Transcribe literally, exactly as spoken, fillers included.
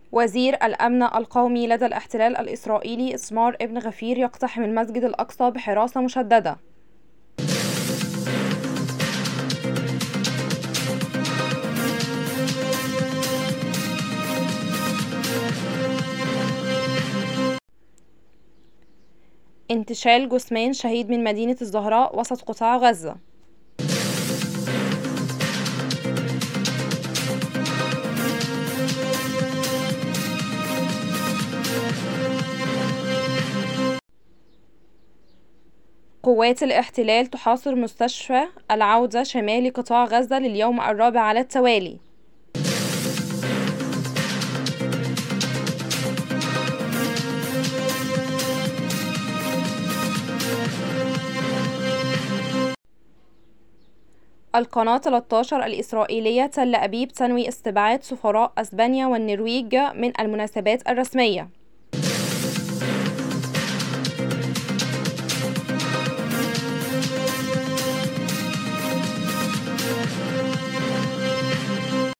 وزير الأمن القومي لدى الاحتلال الإسرائيلي إتمار ابن غفير يقتحم المسجد الأقصى بحراسة مشددة. انتشال جثمان شهيد من مدينة الزهراء وسط قطاع غزة. قوات الاحتلال تحاصر مستشفى العودة شمال قطاع غزة لليوم الرابع على التوالي. القناة ثلاثة عشر الإسرائيلية تل أبيب تنوي استبعاد سفراء أسبانيا والنرويج من المناسبات الرسمية.